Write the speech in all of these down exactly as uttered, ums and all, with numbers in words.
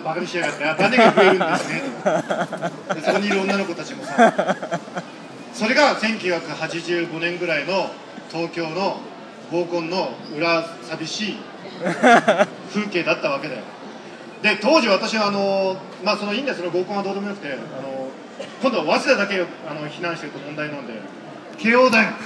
バカにしやがって、あ、種が増えるんですねとかで、そこにいる女の子たちもさ、それがせんきゅうひゃくはちじゅうごねんぐらいの東京の合コンの裏寂しい風景だったわけだよ。で当時私はあの、まあ、そのいいんです、その合コンはどうでもよくて、あの今度は早稲田だけあの避難してると問題なんで、慶応大学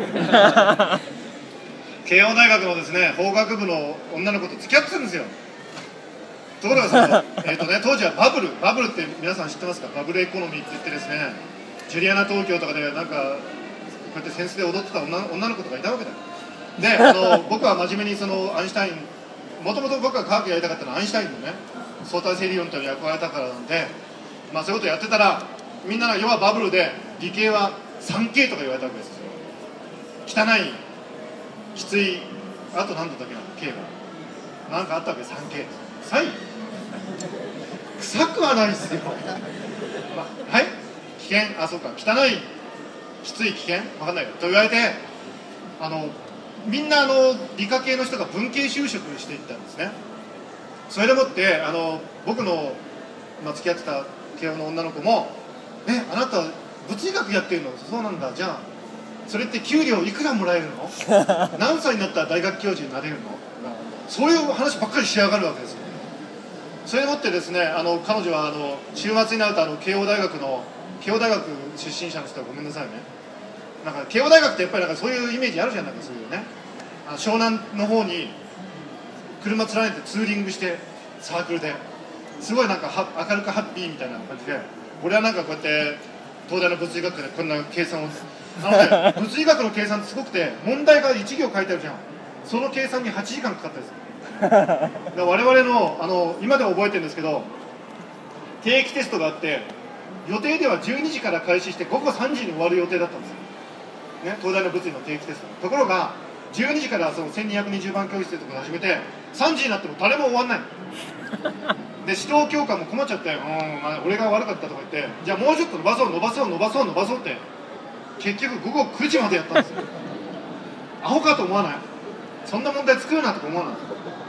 慶応大学のですね法学部の女の子と付き合ってたんですよ。ところがその、えーとね、当時はバブルバブルって皆さん知ってますか？バブルエコノミーって言ってですね、ジュリアナ東京とかでなんかこうやって扇子で踊ってた 女, 女の子とかいたわけだよ。であの僕は真面目にそのアインシュタイン、もともと僕が科学やりたかったのはアインシュタインのね相対性理論という役割だからなんで、まあそういうことやってたら、みんなが要はバブルで理系は スリーケー とか言われたわけですよ。汚い、きつい、あと何だったっけな、K がなんかあったわけ。 スリーケー サイ臭くはないですよ、まあ、はい危険、あそうか、汚い、きつい、危険わかんないよと言われて、あのみんなあの理科系の人が文系就職していったんですね。それでもってあの僕の、まあ、付き合ってた慶応の女の子も「えあなた物理学やってるの？そうなんだ、じゃあそれって給料いくらもらえるの？何歳になったら大学教授になれるの？」そういう話ばっかりしやがるわけですよ。それでもってですね、あの彼女はあの週末になるとあの慶応大学の慶応大学出身者の人はごめんなさいね、なんか慶応大学ってやっぱりなんかそういうイメージあるじゃないですか。そういうね、あの湘南の方に車連ねてツーリングしてサークルですごいなんかは明るくハッピーみたいな感じで、俺はなんかこうやって東大の物理学科でこんな計算をあの、ね、物理学の計算ってすごくて、問題がいち行書いてあるじゃん。その計算にはちじかんかかったですだから我々 の, あの今でも覚えてるんですけど、定期テストがあって予定ではじゅうにじから開始して午後さんじに終わる予定だったんですよ、ね、東大の物理の定期テスト。ところがじゅうにじからそのせんにひゃくにじゅうばん教室でとか始めてさんじになっても誰も終わんないで指導教官も困っちゃって、うん、まあ、俺が悪かったとか言って、じゃあもうちょっと伸ばそう伸ばそう伸ばそう伸ばそうって結局午後くじまでやったんですよ。アホかと思わない？そんな問題作るなとか思わない？